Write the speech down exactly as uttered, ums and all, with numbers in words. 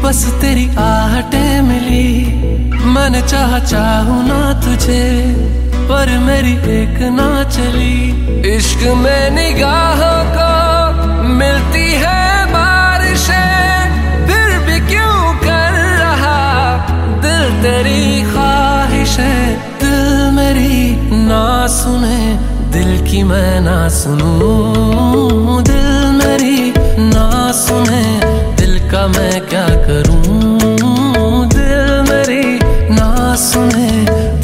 बस तेरी आहटें मिली। मैंने चाहा चाहूं ना तुझे, पर मेरी एक ना चली। इश्क में निगाहों को मिलती है बारिशें, फिर भी क्यों कर रहा दिल तेरी ख्वाहिशें। दिल मेरी ना सुने, दिल की मैं ना सुनूं।